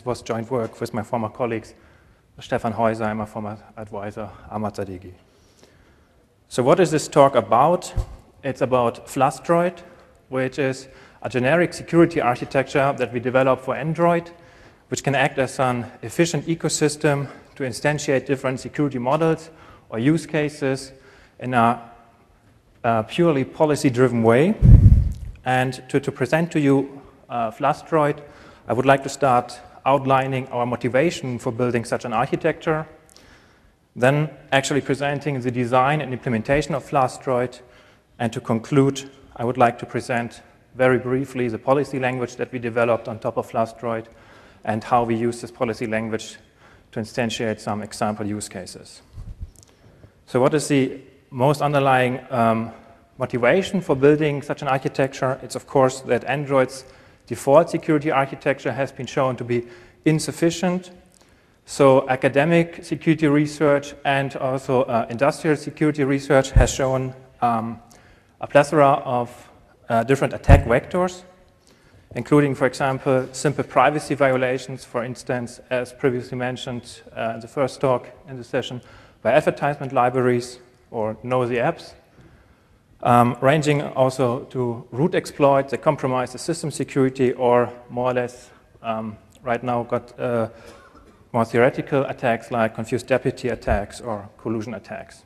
it was joint work with my former colleagues, Stefan Heuser and my former advisor, Ahmad Zadeghi. So what is this talk about? It's about Flustroid, which is a generic security architecture that we developed for Android, which can act as an efficient ecosystem to instantiate different security models or use cases in a purely policy-driven way. And to present to you Flustroid, I would like to start outlining our motivation for building such an architecture, then actually presenting the design and implementation of Flustroid, and to conclude, I would like to present very briefly the policy language that we developed on top of Flustroid and how we use this policy language to instantiate some example use cases. So what is the most underlying motivation for building such an architecture? It's of course that Android's default security architecture has been shown to be insufficient. So academic security research and also industrial security research has shown a plethora of different attack vectors, including, for example, simple privacy violations, for instance, as previously mentioned in the first talk in the session, by advertisement libraries or nosy apps, ranging also to root exploits that compromise the system security, or more or less right now got more theoretical attacks like confused deputy attacks or collusion attacks.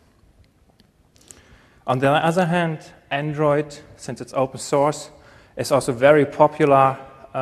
On the other hand, Android, since it's open source, is also very popular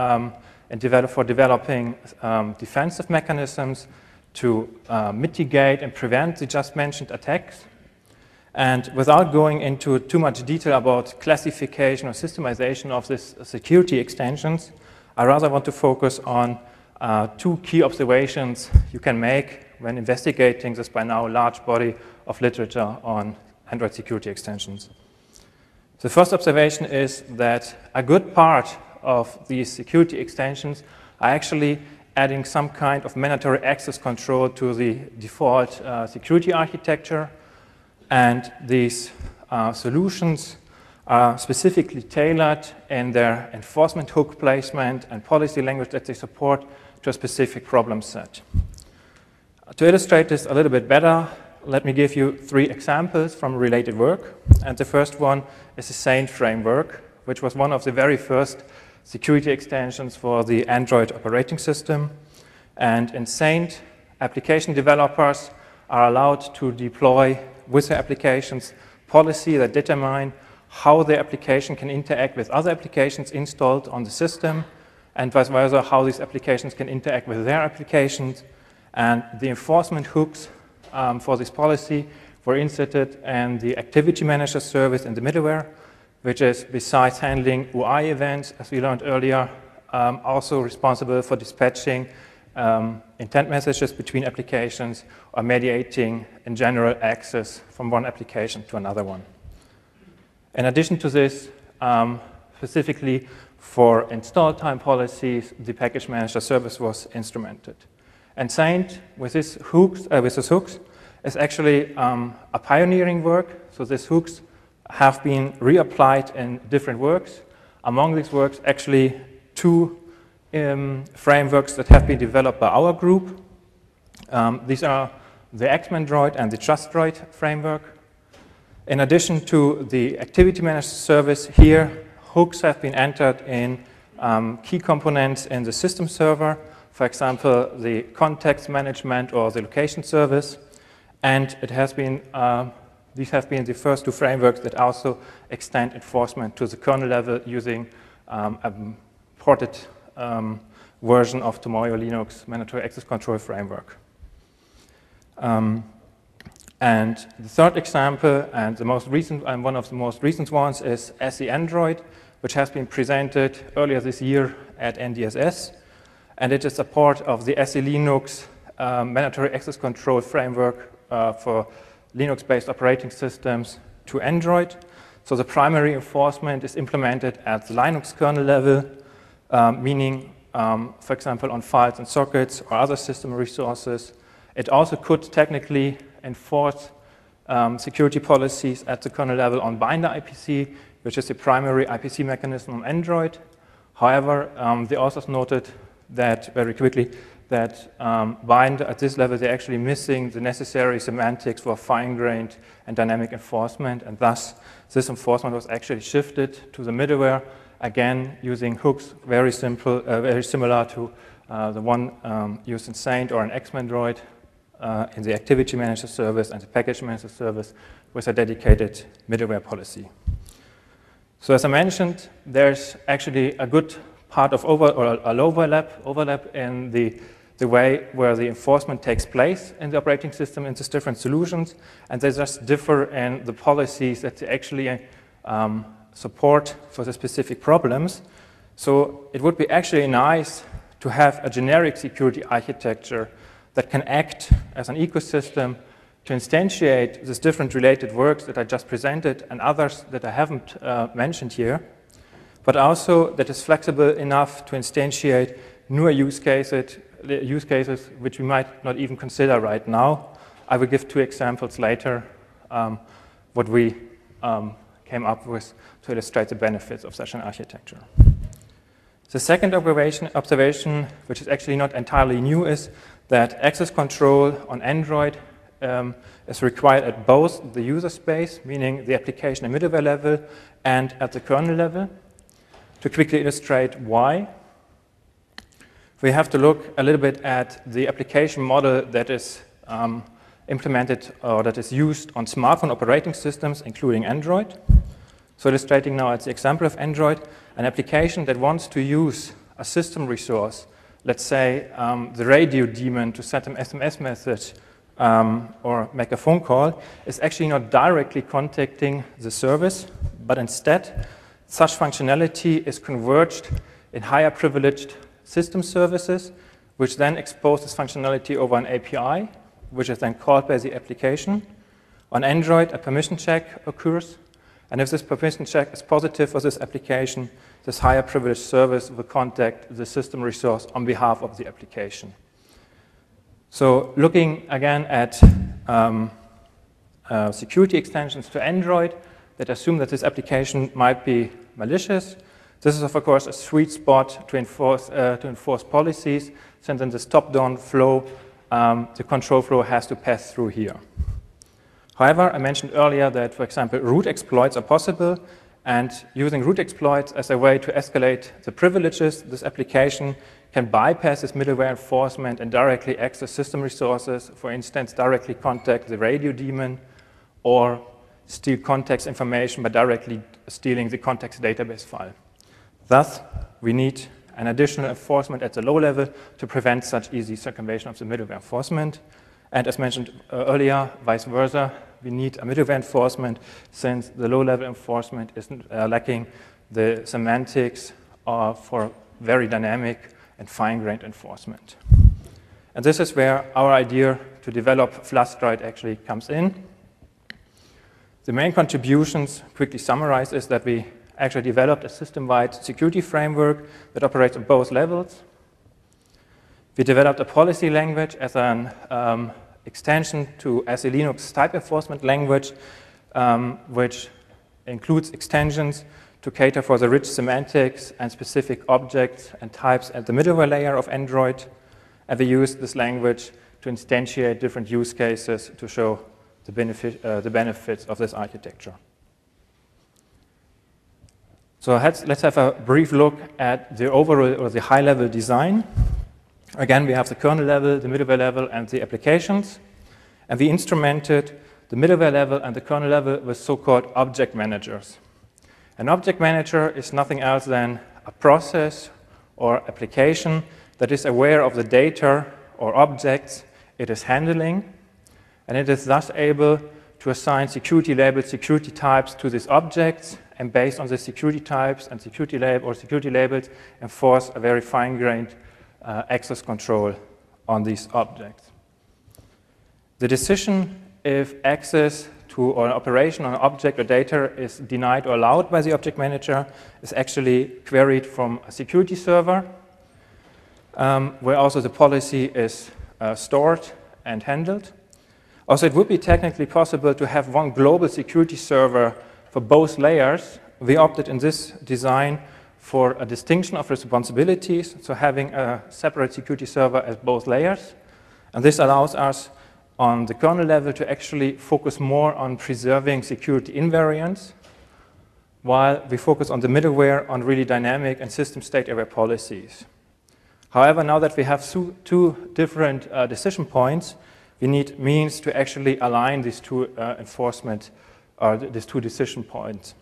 for developing defensive mechanisms to mitigate and prevent the just mentioned attacks. And without going into too much detail about classification or systemization of these security extensions, I rather want to focus on two key observations you can make when investigating this by now large body of literature on Android security extensions. The first observation is that a good part of these security extensions are actually adding some kind of mandatory access control to the default security architecture. And these solutions are specifically tailored in their enforcement hook placement and policy language that they support to a specific problem set. To illustrate this a little bit better, let me give you 3 examples from related work. And the first one is the Saint framework, which was one of the very first security extensions for the Android operating system. And in Saint, application developers are allowed to deploy with their applications policy that determine how their application can interact with other applications installed on the system, and vice versa, how these applications can interact with their applications. And the enforcement hooks for this policy were inserted in the activity manager service in the middleware, which is, besides handling UI events, as we learned earlier, also responsible for dispatching intent messages between applications or mediating, in general, access from one application to another one. In addition to this, specifically for install time policies, the package manager service was instrumented. And Saint, with these hooks, is actually a pioneering work. So these hooks have been reapplied in different works. Among these works, actually 2 frameworks that have been developed by our group. These are the Xmandroid and the TrustDroid framework. In addition to the activity manager service here, hooks have been entered in key components in the system server, for example, the context management or the location service. And it has been, these have been the first 2 frameworks that also extend enforcement to the kernel level using a ported version of Tomoyo Linux mandatory access control framework. And the third example, and the most recent, and one of the most recent ones, is SE Android, which has been presented earlier this year at NDSS. And it is a part of the SE Linux mandatory access control framework for Linux-based operating systems to Android. So the primary enforcement is implemented at the Linux kernel level, meaning, for example, on files and sockets or other system resources. It also could technically enforce security policies at the kernel level on Binder IPC, which is the primary IPC mechanism on Android. However, the authors noted that very quickly that Bind at this level, they're actually missing the necessary semantics for fine-grained and dynamic enforcement, and thus this enforcement was actually shifted to the middleware, again using hooks very simple, very similar to the one used in Saint or in Xmandroid in the activity manager service and the package manager service with a dedicated middleware policy. So as I mentioned, there's actually a good part of overlap in the way where the enforcement takes place in the operating system in these different solutions, and they just differ in the policies that they actually support for the specific problems. So it would be actually nice to have a generic security architecture that can act as an ecosystem to instantiate these different related works that I just presented and others that I haven't mentioned here, but also that is flexible enough to instantiate newer use cases which we might not even consider right now. I will give 2 examples later what we came up with to illustrate the benefits of such an architecture. The second observation, which is actually not entirely new, is that access control on Android is required at both the user space, meaning the application and middleware level, and at the kernel level. To quickly illustrate why, we have to look a little bit at the application model that is implemented or that is used on smartphone operating systems, including Android. So illustrating now at the example of Android, an application that wants to use a system resource, let's say the radio daemon to send an SMS message or make a phone call, is actually not directly contacting the service, but instead such functionality is converged in higher privileged system services, which then expose this functionality over an API, which is then called by the application. On Android, a permission check occurs, and if this permission check is positive for this application, this higher privileged service will contact the system resource on behalf of the application. So looking again at security extensions to Android that assume that this application might be malicious, this is of course a sweet spot to enforce policies, since in this top-down flow, the control flow has to pass through here. However, I mentioned earlier that, for example, root exploits are possible, and using root exploits as a way to escalate the privileges, this application can bypass this middleware enforcement and directly access system resources, for instance, directly contact the radio daemon or steal context information by directly stealing the context database file. Thus, we need an additional enforcement at the low level to prevent such easy circumvention of the middleware enforcement. And as mentioned earlier, vice versa, we need a middleware enforcement since the low-level enforcement is lacking the semantics for very dynamic and fine-grained enforcement. And this is where our idea to develop Flustroid actually comes in. The main contributions, quickly summarized, is that we actually developed a system-wide security framework that operates on both levels. We developed a policy language as an extension to SE Linux type enforcement language, which includes extensions to cater for the rich semantics and specific objects and types at the middleware layer of Android. And we use this language to instantiate different use cases to show the benefits of this architecture. So let's have a brief look at the overall or the high-level design. Again, we have the kernel level, the middleware level, and the applications. And we instrumented the middleware level and the kernel level with so-called object managers. An object manager is nothing else than a process or application that is aware of the data or objects it is handling, and it is thus able to assign security labels, security types to these objects, and based on the security types and security labels, enforce a very fine-grained access control on these objects. The decision if access to or an operation on an object or data is denied or allowed by the object manager is actually queried from a security server, where also the policy is stored and handled. Also, it would be technically possible to have one global security server for both layers. We opted in this design for a distinction of responsibilities, so having a separate security server at both layers. And this allows us on the kernel level to actually focus more on preserving security invariants, while we focus on the middleware on really dynamic and system state aware policies. However, now that we have two different decision points, we need means to actually align these two enforcement, or these two decision points.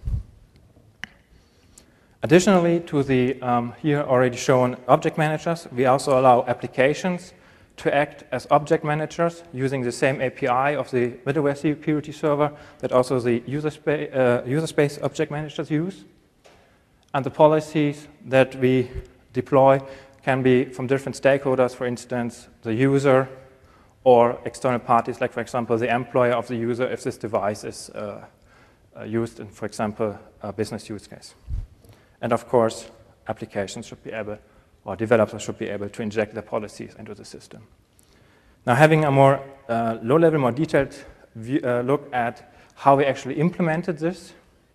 Additionally to the here already shown object managers, we also allow applications to act as object managers using the same API of the middleware security server that also the user space object managers use. And the policies that we deploy can be from different stakeholders, for instance, the user or external parties, like, for example, the employer of the user if this device is used in, for example, a business use case. And of course, applications should be able, or developers should be able to inject their policies into the system. Now, having a more low-level, more detailed look at how we actually implemented this,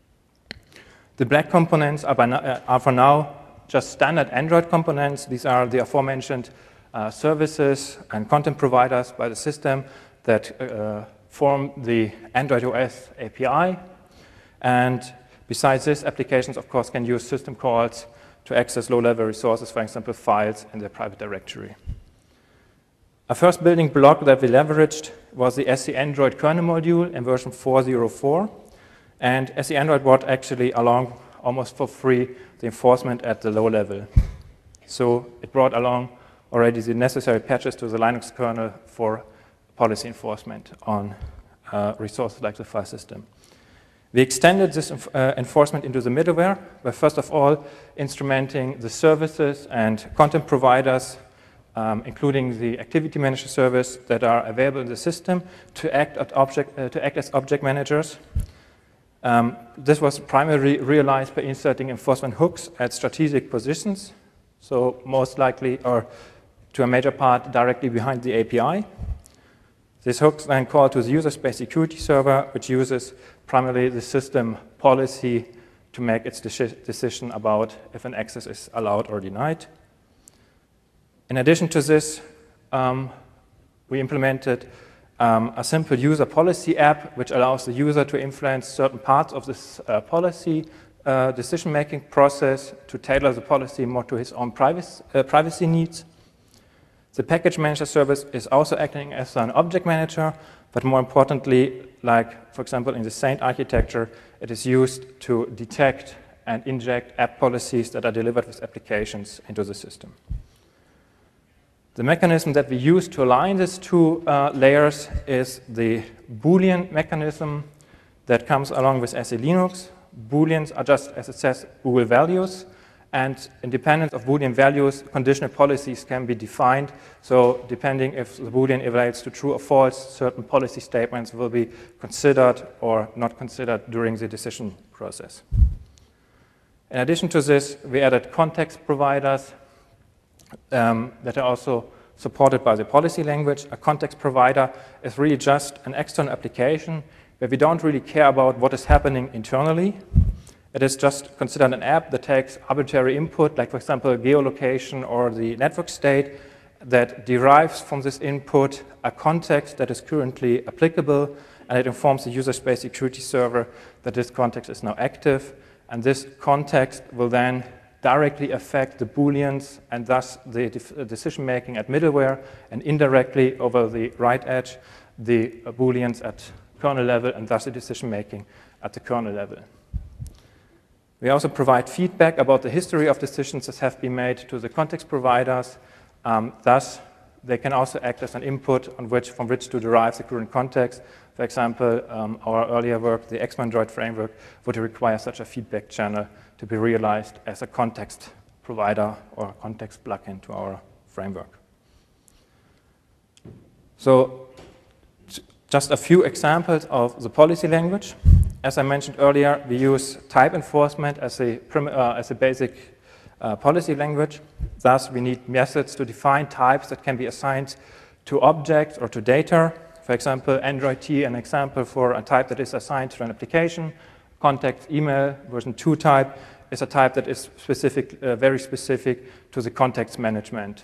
the black components are for now just standard Android components. These are the aforementioned services and content providers by the system that form the Android OS API. And besides this, applications, of course, can use system calls to access low-level resources, for example, files in their private directory. A first building block that we leveraged was the SE Android kernel module in version 4.04. And SE Android brought actually along almost for free the enforcement at the low level. So it brought along already the necessary patches to the Linux kernel for policy enforcement on resources like the file system. We extended this enforcement into the middleware by first of all instrumenting the services and content providers, including the activity manager service that are available in the system to act as object managers. This was primarily realized by inserting enforcement hooks at strategic positions, so most likely, or to a major part, directly behind the API. These hooks then call to the user space security server, which uses primarily the system policy to make its decision about if an access is allowed or denied. In addition to this, we implemented a simple user policy app, which allows the user to influence certain parts of this policy decision-making process to tailor the policy more to his own privacy needs. The package manager service is also acting as an object manager, but more importantly, like, for example, in the Saint architecture, it is used to detect and inject app policies that are delivered with applications into the system. The mechanism that we use to align these two layers is the Boolean mechanism that comes along with SE Linux. Booleans are just, as it says, bool values. And independent of Boolean values, conditional policies can be defined. So depending if the Boolean evaluates to true or false, certain policy statements will be considered or not considered during the decision process. In addition to this, we added context providers that are also supported by the policy language. A context provider is really just an external application where we don't really care about what is happening internally. It is just considered an app that takes arbitrary input, like, for example, geolocation or the network state, that derives from this input a context that is currently applicable, and it informs the user space security server that this context is now active. And this context will then directly affect the Booleans and thus the decision-making at middleware, and indirectly over the right edge, the Booleans at kernel level, and thus the decision-making at the kernel level. We also provide feedback about the history of decisions that have been made to the context providers. Thus, they can also act as an input from which to derive the current context. For example, our earlier work, the Xmandroid framework, would require such a feedback channel to be realized as a context provider or context plugin to our framework. So, just a few examples of the policy language. As I mentioned earlier, we use type enforcement as a basic policy language. Thus, we need methods to define types that can be assigned to objects or to data. For example, Android T, an example for a type that is assigned to an application. Context email version 2 type is a type that is specific, very specific to the context management.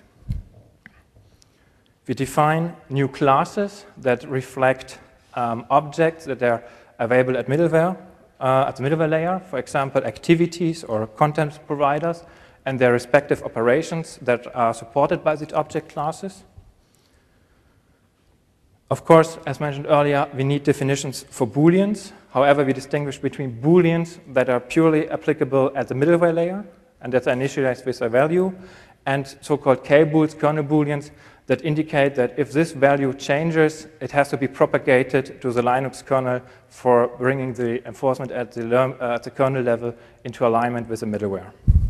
We define new classes that reflect objects that are available at middleware, at the middleware layer, for example, activities or content providers and their respective operations that are supported by these object classes. Of course, as mentioned earlier, we need definitions for Booleans. However, we distinguish between Booleans that are purely applicable at the middleware layer, and that's initialized with a value, and so-called K-Bools, kernel Booleans, that indicate that if this value changes, it has to be propagated to the Linux kernel for bringing the enforcement at the kernel level into alignment with the middleware.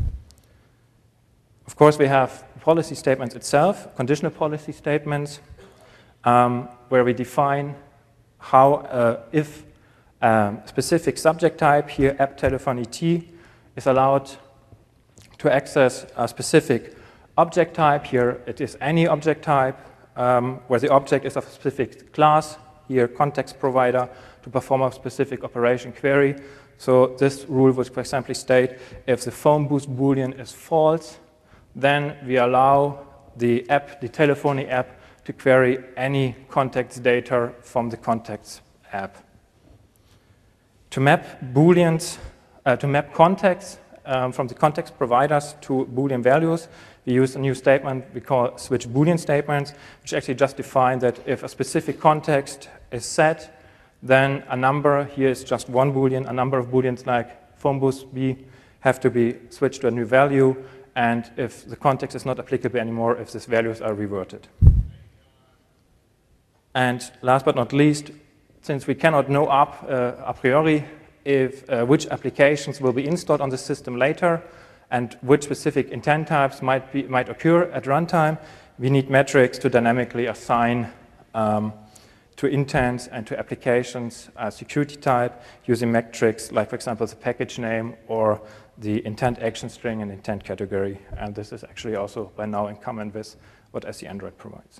Of course, we have policy statements itself, conditional policy statements, where we define how, if specific subject type, here app telephony T, is allowed to access a specific object type. Here it is any object type, where the object is of a specific class, here context provider, to perform a specific operation query. So this rule would, for example, state if the phone booth Boolean is false, then we allow the app, the telephony app, to query any contacts data from the contacts app. To map Booleans, to map contacts from the context providers to Boolean values, we use a new statement we call switch Boolean statements, which actually just define that if a specific context is set, then a number, here is just one Boolean, a number of Booleans like phone booth B have to be switched to a new value, and if the context is not applicable anymore, if these values are reverted. And last but not least, since we cannot know a priori if which applications will be installed on the system later and which specific intent types might occur at runtime, we need metrics to dynamically assign to intents and to applications a security type using metrics like, for example, the package name or the intent action string and intent category. And this is actually also by now in common with what SE Android provides.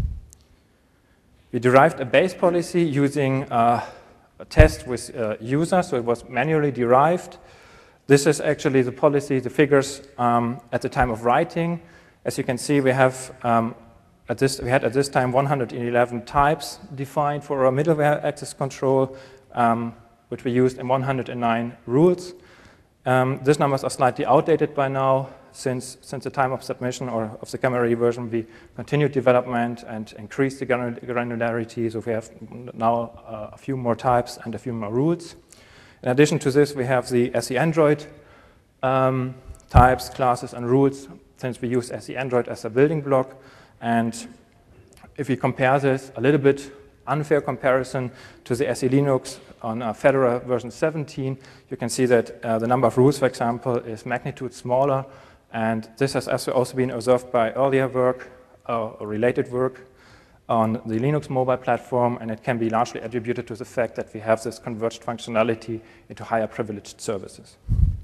We derived a base policy using a test with users, so it was manually derived. This is actually the policy, the figures at the time of writing. As you can see, we have at this time 111 types defined for our middleware access control, which we used in 109 rules. These numbers are slightly outdated by now. Since the time of submission or of the Camera version, we continued development and increased the granularity. So we have now a few more types and a few more rules. In addition to this, we have the SE Android types, classes, and rules, since we use SE Android as a building block. And if we compare this, a little bit unfair comparison to the SE Linux on Fedora version 17, you can see that the number of rules, for example, is magnitude smaller. And this has also been observed by earlier work or related work on the Linux mobile platform, and it can be largely attributed to the fact that we have this converged functionality into higher privileged services.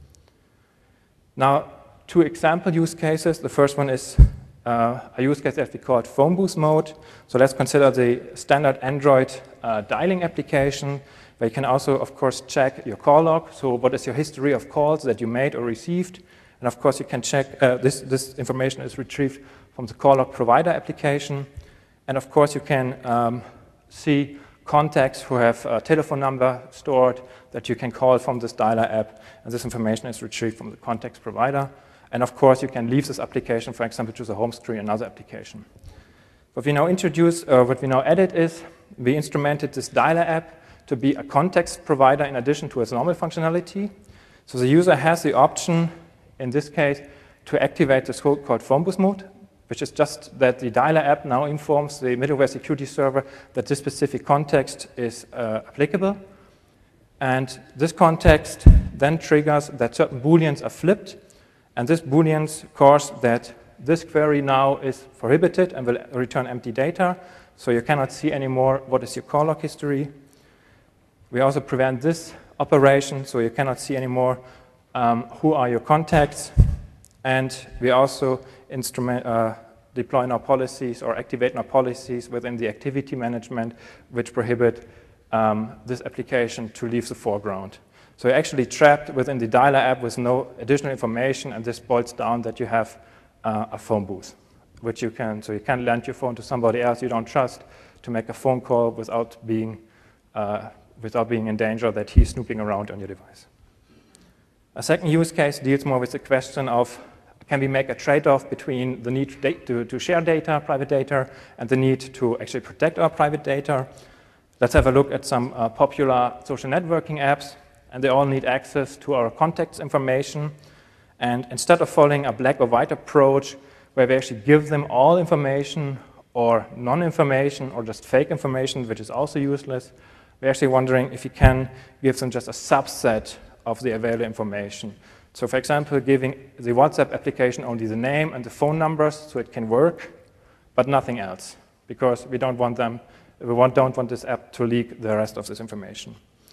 Now, two example use cases. The first one is a use case that we call phone booth mode. So let's consider the standard Android dialing application, where you can also, of course, check your call log. So what is your history of calls that you made or received? And of course, you can check, this information is retrieved from the call log provider application. And of course, you can see contacts who have a telephone number stored that you can call from this dialer app. And this information is retrieved from the context provider. And of course, you can leave this application, for example, to the home screen, another application. What we now introduce, what we now added is, we instrumented this dialer app to be a context provider in addition to its normal functionality. So the user has the option, in this case, to activate the so-called phone booth mode, which is just that the dialer app now informs the middleware security server that this specific context is applicable. And this context then triggers that certain Booleans are flipped, and this Booleans cause that this query now is prohibited and will return empty data, so you cannot see anymore what is your call log history. We also prevent this operation, so you cannot see anymore who are your contacts, and we also deploy our policies or activate our policies within the activity management, which prohibit this application to leave the foreground. So you're actually trapped within the dialer app with no additional information, and this boils down that you have a phone booth, which you can lend your phone to somebody else you don't trust to make a phone call without being in danger that he's snooping around on your device. A second use case deals more with the question of, can we make a trade-off between the need to share data, private data, and the need to actually protect our private data? Let's have a look at some popular social networking apps, and they all need access to our contacts information. And instead of following a black or white approach, where we actually give them all information or non-information or just fake information, which is also useless, we're actually wondering if you can give them just a subset of the available information. So for example, giving the WhatsApp application only the name and the phone numbers so it can work, but nothing else, because we don't want this app to leak the rest of this information.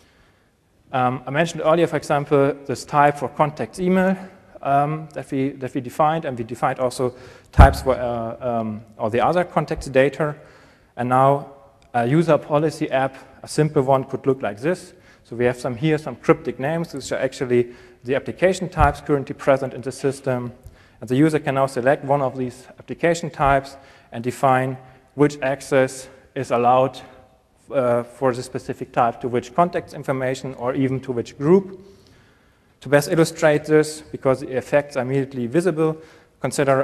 I mentioned earlier, for example, this type for contacts email that we defined, and we defined also types for all the other contacts data. And now a user policy app, a simple one, could look like this. So we have some cryptic names, which are actually the application types currently present in the system. And the user can now select one of these application types and define which access is allowed for the specific type to which contacts information or even to which group. To best illustrate this, because the effects are immediately visible, consider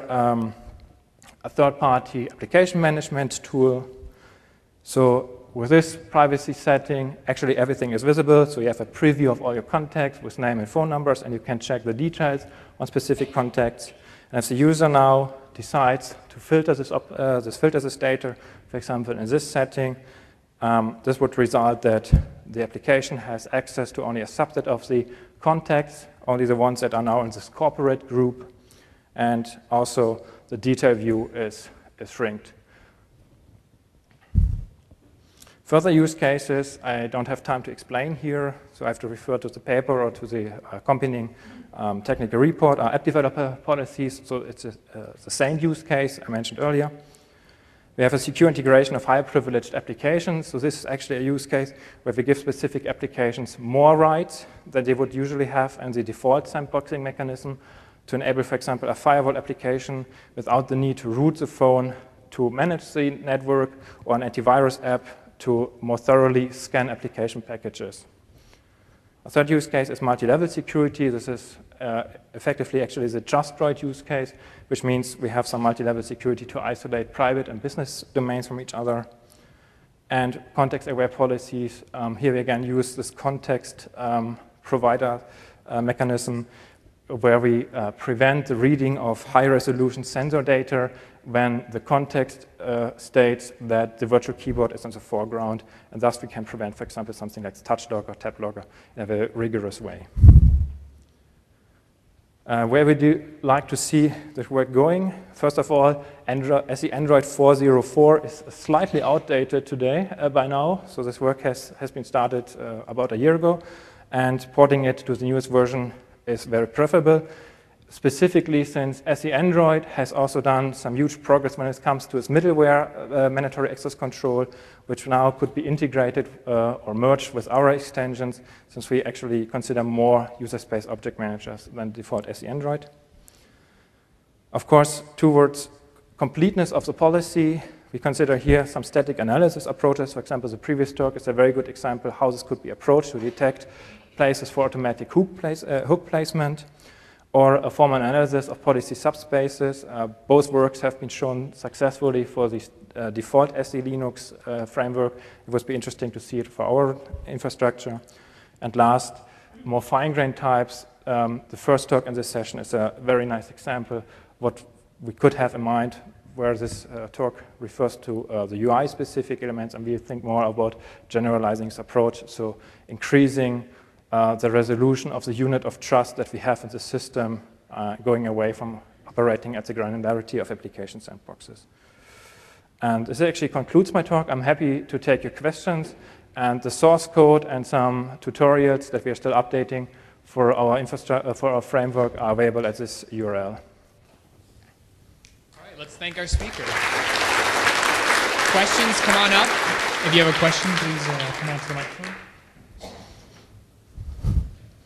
a third-party application management tool. So with this privacy setting, actually everything is visible. So you have a preview of all your contacts with name and phone numbers, and you can check the details on specific contacts. And if the user now decides to filter this data, for example, in this setting, this would result that the application has access to only a subset of the contacts, only the ones that are now in this corporate group, and also the detail view is shrinked. Further use cases, I don't have time to explain here, so I have to refer to the paper or to the accompanying technical report, are app developer policies, so it's the same use case I mentioned earlier. We have a secure integration of high privileged applications, so this is actually a use case where we give specific applications more rights than they would usually have in the default sandboxing mechanism to enable, for example, a firewall application without the need to root the phone to manage the network, or an antivirus app to more thoroughly scan application packages. A third use case is multi-level security. This is effectively actually the JustDroid use case, which means we have some multi-level security to isolate private and business domains from each other. And context-aware policies, here we again use this context provider mechanism where we prevent the reading of high-resolution sensor data when the context states that the virtual keyboard is in the foreground, and thus we can prevent, for example, something like touch lock or tap logger in a very rigorous way. Where we do like to see this work going, first of all, SE Android 4.04 is slightly outdated today by now, so this work has been started about a year ago, and porting it to the newest version is very preferable, specifically since SE Android has also done some huge progress when it comes to its middleware mandatory access control, which now could be integrated or merged with our extensions, since we actually consider more user space object managers than default SE Android. Of course, towards completeness of the policy, we consider here some static analysis approaches. For example, the previous talk is a very good example how this could be approached to detect places for automatic hook placement, or a formal analysis of policy subspaces. Both works have been shown successfully for the default SE Linux framework. It would be interesting to see it for our infrastructure. And last, more fine-grained types. The first talk in this session is a very nice example what we could have in mind, where this talk refers to the UI-specific elements, and we think more about generalizing this approach, so increasing the resolution of the unit of trust that we have in the system, going away from operating at the granularity of application sandboxes. And this actually concludes my talk. I'm happy to take your questions, and the source code and some tutorials that we are still updating for our framework are available at this URL. All right, let's thank our speaker. Questions, come on up. If you have a question, please come on to the microphone.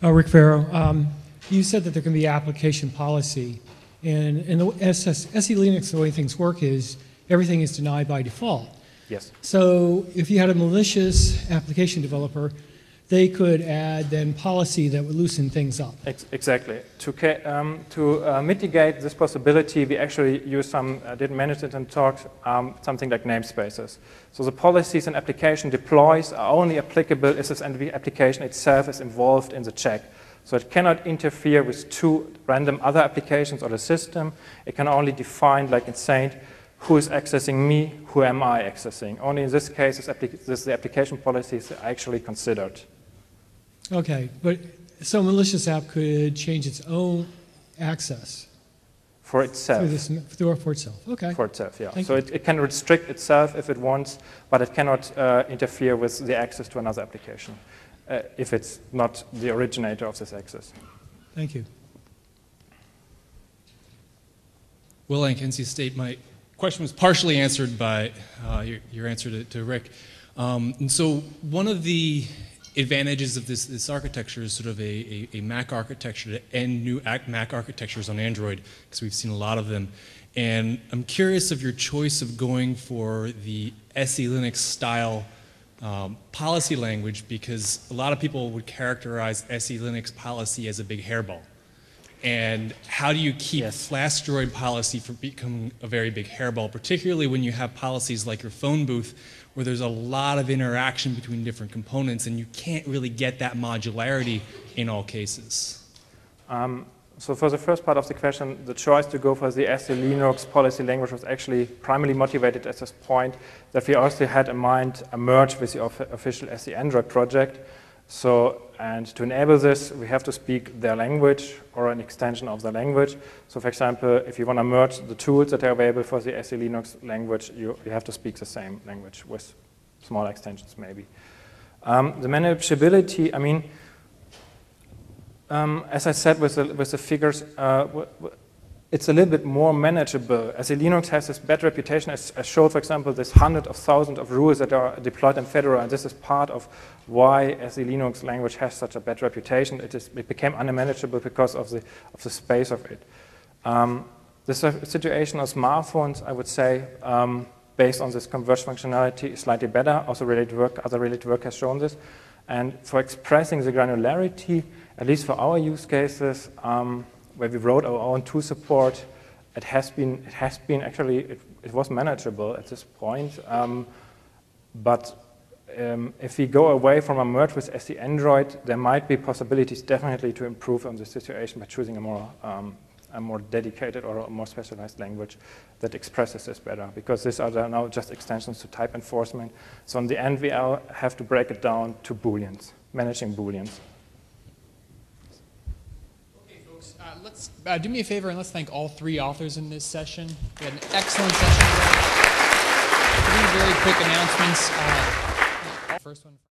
Rick Farrow, you said that there can be application policy, and in the SE Linux, the way things work is everything is denied by default. Yes. So if you had a malicious application developer, they could add then policy that would loosen things up. Exactly. To mitigate this possibility, we actually use some, I didn't mention it in talks, something like namespaces. So the policies an application deploys are only applicable if this application itself is involved in the check. So it cannot interfere with two random other applications or the system. It can only define, like in Saint, who is accessing me, who am I accessing. Only in this case, the application policies are actually considered. Okay, but so a malicious app could change its own access for itself. For itself. Okay. For itself, yeah. Thank so you. it can restrict itself if it wants, but it cannot interfere with the access to another application if it's not the originator of this access. Thank you. Will Lang, NC State. My question was partially answered by your answer to Rick. And so one of the advantages of this architecture is sort of a Mac architecture to end new Mac architectures on Android, because we've seen a lot of them. And I'm curious of your choice of going for the SE Linux style policy language, because a lot of people would characterize SE Linux policy as a big hairball. And how do you keep Flashdroid policy from becoming a very big hairball, particularly when you have policies like your phone booth, where there's a lot of interaction between different components, and you can't really get that modularity in all cases? So for the first part of the question, the choice to go for the SE Linux policy language was actually primarily motivated at this point that we also had in mind a merge with the official SE Android project. So, and to enable this, we have to speak their language or an extension of the language. So for example, if you want to merge the tools that are available for the SE Linux language, you have to speak the same language with small extensions maybe. The manageability, I mean, as I said with the figures, it's a little bit more manageable. SE Linux has this bad reputation. As showed, for example, this hundreds of thousands of rules that are deployed in Fedora, and this is part of why SE Linux language has such a bad reputation. It became unmanageable because of the space of it. The situation of smartphones, I would say, based on this converged functionality, is slightly better. Also, other related work has shown this. And for expressing the granularity, at least for our use cases, where we wrote our own tool support, it was manageable at this point. But if we go away from a merge with SE Android, there might be possibilities definitely to improve on the situation by choosing a more dedicated or a more specialized language that expresses this better, because these are now just extensions to type enforcement. So in the end, we have to break it down to Booleans, managing Booleans. Let's do me a favor and let's thank all three authors in this session. We had an excellent session today. Three very quick announcements. First one.